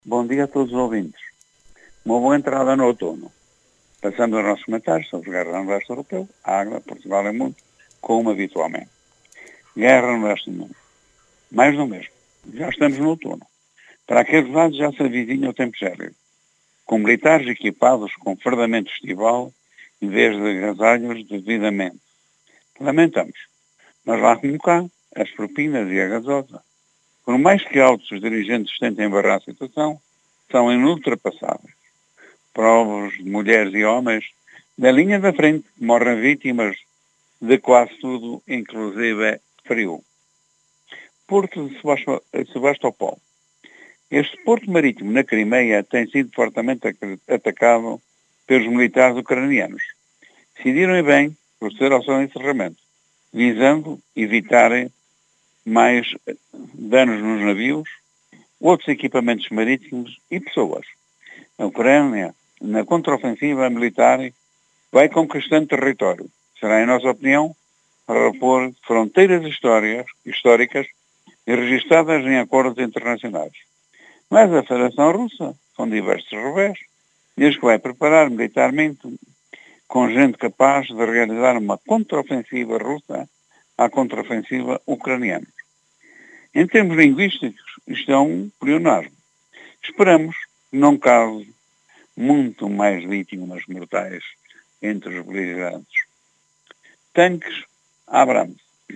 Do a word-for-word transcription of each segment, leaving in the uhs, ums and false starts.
Bom dia a todos os ouvintes. Uma boa entrada no outono. Passamos aos nossos comentários sobre as guerras no leste europeu, Água, Portugal e mundo, como habitualmente. Guerra no leste do mundo. Mais do mesmo. Já estamos no outono. Para aqueles lados já se avizinha o tempo gélido, com militares equipados com fardamento estival em vez de agasalhos devidamente. Lamentamos, mas lá como cá, as propinas e a gasosa, por mais que altos os dirigentes tentem barrar a situação, são inultrapassáveis. Povos de mulheres e homens da linha da frente morrem vítimas de quase tudo, inclusive frio. Porto de Sebastopol. Este porto marítimo na Crimeia tem sido fortemente atacado pelos militares ucranianos. Decidiram e bem proceder ao seu encerramento, visando evitarem mais danos nos navios, outros equipamentos marítimos e pessoas. A Ucrânia, na contraofensiva militar, vai conquistando território. Será, em nossa opinião, para repor fronteiras históricas e registradas em acordos internacionais. Mas a Federação Russa, com diversos revés, diz que vai preparar militarmente com gente capaz de realizar uma contraofensiva russa à contraofensiva ucraniana. Em termos linguísticos, isto é um pleonasmo. Esperamos que não cause muito mais vítimas mortais entre os beligerantes. Tanques Abrams.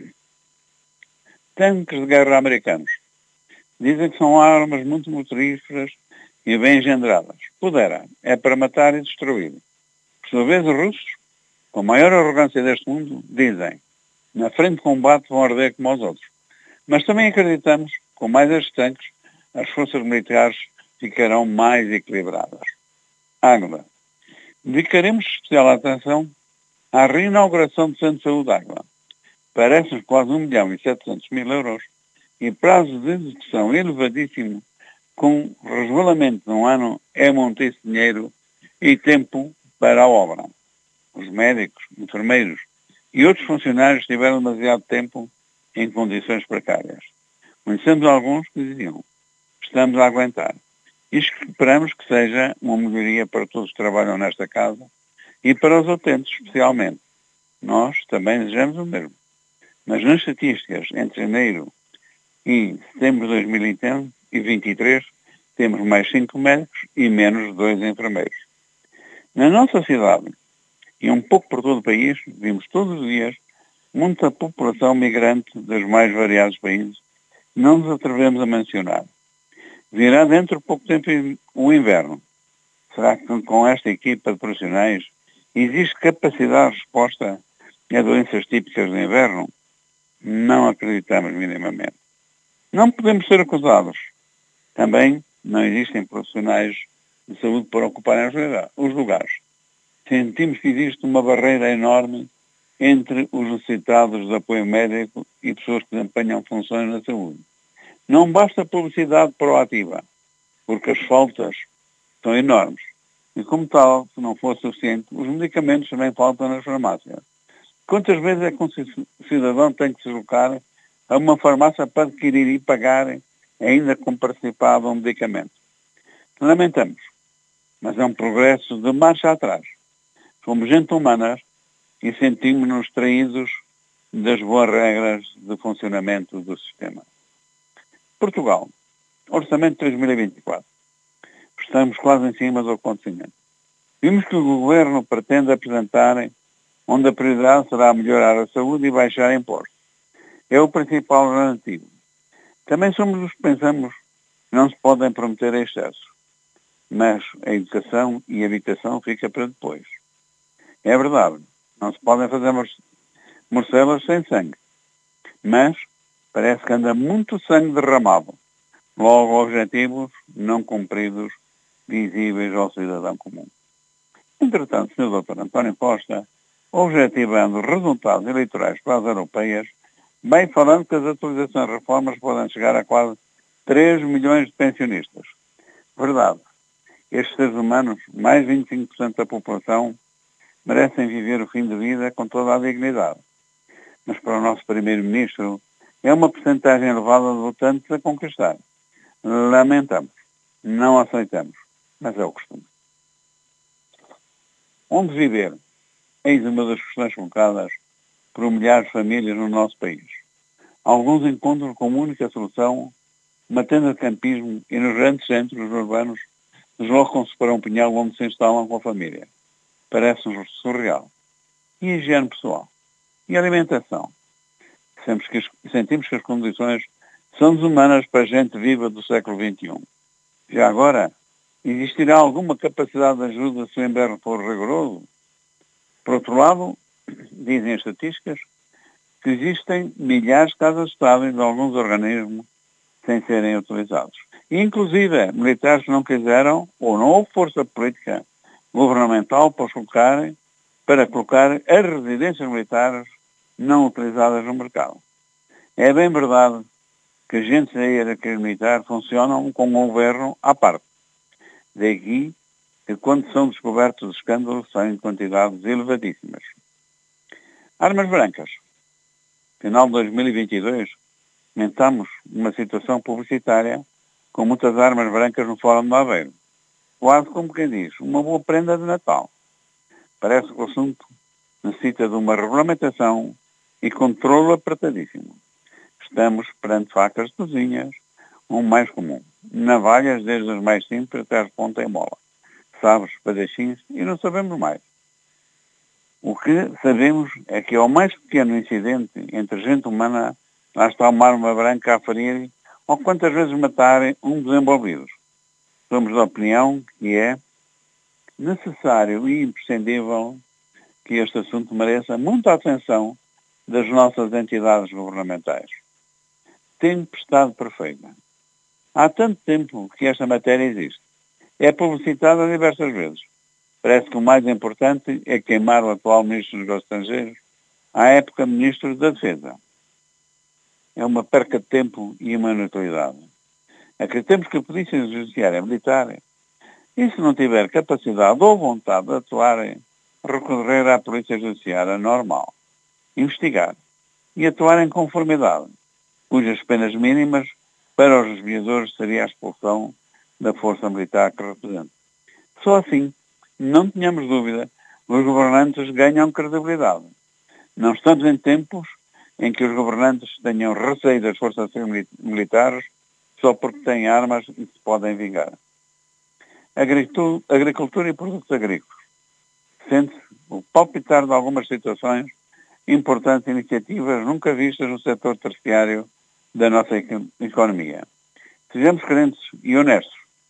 Tanques de guerra americanos. Dizem que são armas muito motoríferas e bem engendradas. Pudera, é para matar e destruir. Por sua vez, os russos, com a maior arrogância deste mundo, dizem, na frente de combate vão arder como os outros. Mas também acreditamos que, com mais estes tanques, as forças militares ficarão mais equilibradas. Água. Dedicaremos especial atenção à reinauguração do Centro de Saúde Água. Parece-nos quase um milhão e setecentos mil euros e prazo de execução elevadíssimo, com resvalamento de um ano, é monte dinheiro e tempo para a obra. Os médicos, enfermeiros e outros funcionários tiveram demasiado tempo em condições precárias. Conhecemos alguns que diziam, estamos a aguentar. E esperamos que seja uma melhoria para todos que trabalham nesta casa e para os utentes, especialmente. Nós também desejamos o mesmo. Mas nas estatísticas entre janeiro e setembro de dois mil e vinte e três, temos mais cinco médicos e menos dois enfermeiros. Na nossa cidade, e um pouco por todo o país, vimos todos os dias muita população migrante dos mais variados países. Não nos atrevemos a mencionar. Virá dentro de pouco tempo o inverno. Será que com esta equipa de profissionais existe capacidade de resposta a doenças típicas do inverno? Não acreditamos minimamente. Não podemos ser acusados. Também não existem profissionais de saúde para ocuparem os lugares. Sentimos que existe uma barreira enorme entre os necessitados de apoio médico e pessoas que desempenham funções na saúde. Não basta publicidade proativa, porque as faltas são enormes. E como tal, se não for suficiente, os medicamentos também faltam nas farmácias. Quantas vezes é que um cidadão tem que se deslocar a uma farmácia para adquirir e pagar, ainda com participado, um medicamento? Lamentamos, mas é um progresso de marcha atrás. Somos gente humana e sentimos-nos traídos das boas regras de funcionamento do sistema. Portugal. Orçamento de três mil e vinte e quatro. Estamos quase em cima do acontecimento. Vimos que o Governo pretende apresentar onde a prioridade será melhorar a saúde e baixar impostos. É o principal garantido. Também somos os que pensamos que não se podem prometer excesso. Mas a educação e a habitação fica para depois. É verdade, não se podem fazer morcelas sem sangue. Mas parece que anda muito sangue derramado. Logo, objetivos não cumpridos, visíveis ao cidadão comum. Entretanto, senhor doutor António Costa, objetivando resultados eleitorais para as europeias, bem falando que as atualizações e reformas podem chegar a quase três milhões de pensionistas. Verdade. Estes seres humanos, mais vinte e cinco por cento da população, merecem viver o fim de vida com toda a dignidade. Mas para o nosso primeiro-ministro é uma porcentagem elevada de votantes a conquistar. Lamentamos. Não aceitamos, mas é o costume. Onde viver? Eis uma das questões colocadas por milhares de famílias no nosso país. Alguns encontram como única solução uma tenda de campismo e nos grandes centros urbanos deslocam-se para um pinhal onde se instalam com a família. Parece-nos surreal. E a higiene pessoal? E a alimentação? Sentimos que, as, sentimos que as condições são desumanas para a gente viva do século vinte e um. Já agora, existirá alguma capacidade de ajuda se o inverno for rigoroso? Por outro lado, dizem as estatísticas que existem milhares de casas estáveis de alguns organismos sem serem utilizados. E, inclusive, militares que não quiseram ou não houve força política governamental para colocar, para colocar as residências militares não utilizadas no mercado. É bem verdade que agentes da hierarquia militar funcionam com um governo à parte. Daí que, quando são descobertos os escândalos, são em quantidades elevadíssimas. Armas brancas. Final de dois mil e vinte e dois, comentamos uma situação publicitária com muitas armas brancas no Fórum de Aveiro. Quase como quem diz, uma boa prenda de Natal. Parece que o assunto necessita de uma regulamentação e controle apertadíssimo. Estamos perante facas de cozinhas, um mais comum. Navalhas, desde as mais simples até as ponta em mola. Sabres, espadachins e não sabemos mais. O que sabemos é que ao mais pequeno incidente entre gente humana, lá está uma arma branca a ferir ou quantas vezes matarem um dos envolvidos. Somos da opinião que é necessário e imprescindível que este assunto mereça muita atenção das nossas entidades governamentais. Tempestade perfeita. Há tanto tempo que esta matéria existe. É publicitada diversas vezes. Parece que o mais importante é queimar o atual Ministro dos Negócios Estrangeiros, à época Ministro da Defesa. É uma perca de tempo e uma inutilidade. Acreditamos que a Polícia Judiciária Militar, e se não tiver capacidade ou vontade de atuar, recorrer à Polícia Judiciária normal, investigar e atuar em conformidade, cujas penas mínimas para os desviadores seria a expulsão da força militar que representa. Só assim, não tenhamos dúvida, os governantes ganham credibilidade. Não estamos em tempos em que os governantes tenham receio das forças militares só porque têm armas e se podem vingar. Agricultura e produtos agrícolas. Sente-se o palpitar de algumas situações, importantes iniciativas nunca vistas no setor terciário da nossa economia. Sejamos crentes e honestos.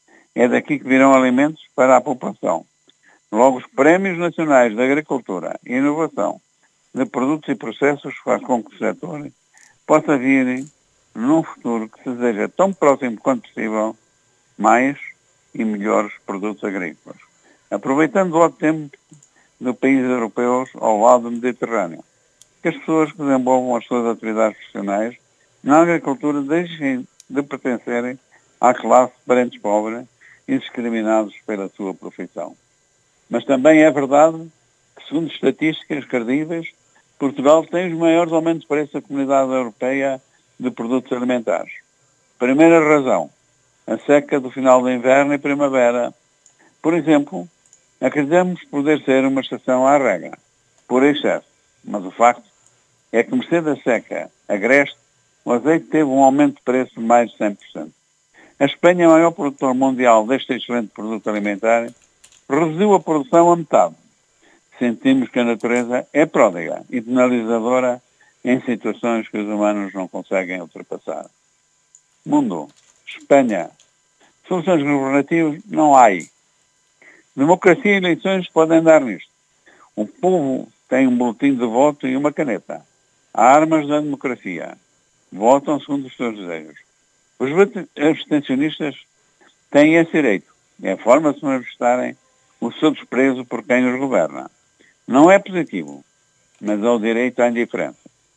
É daqui que virão alimentos para a população. Logo, os prémios nacionais de agricultura e inovação de produtos e processos faz com que o setor possa vir, num futuro que se deseja tão próximo quanto possível, mais e melhores produtos agrícolas. Aproveitando o ótimo tempo de países europeus ao lado do Mediterrâneo, que as pessoas que desenvolvam as suas atividades profissionais na agricultura deixem de pertencerem à classe de parentes pobres e discriminados pela sua profissão. Mas também é verdade que, segundo estatísticas credíveis, Portugal tem os maiores aumentos de preço da Comunidade Europeia de produtos alimentares. Primeira razão, a seca do final do inverno e primavera. Por exemplo, acreditamos poder ser uma estação à regra, por excesso, mas o facto é que, mercê da seca agreste, o azeite teve um aumento de preço de mais de cem por cento. A Espanha, o maior produtor mundial deste excelente produto alimentar, reduziu a produção a metade. Sentimos que a natureza é pródiga e penalizadora em situações que os humanos não conseguem ultrapassar. Mundo, Espanha, soluções governativas não há aí. Democracia e eleições podem dar nisto. O povo tem um boletim de voto e uma caneta. Há armas da democracia. Votam segundo os seus desejos. Os abstencionistas têm esse direito. É a forma de se manifestarem o seu desprezo por quem os governa. Não é positivo, mas é o direito à indiferença.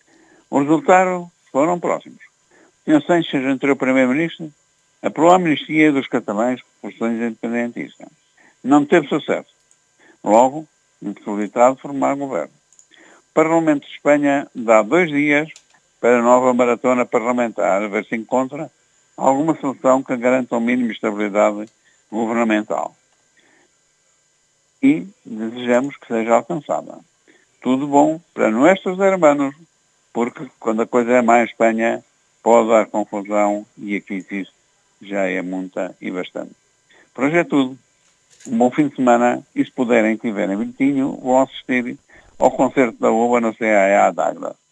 Os resultados foram próximos. O senhor Sánchez, anterior primeiro-ministro, aprovou a amnistia dos catalães por questões independentistas. Não teve sucesso. Logo, impossibilitado de formar governo. O Parlamento de Espanha dá dois dias para a nova maratona parlamentar, a ver se encontra alguma solução que garanta o mínimo de estabilidade governamental. E desejamos que seja alcançada. Tudo bom para nossos hermanos, porque quando a coisa é má em Espanha, pode dar confusão e aqui existe já é muita e bastante. Por hoje é tudo. Um bom fim de semana e se puderem, tiverem bilhetinho, vão assistir ao concerto da U B A no C A A d'Águeda.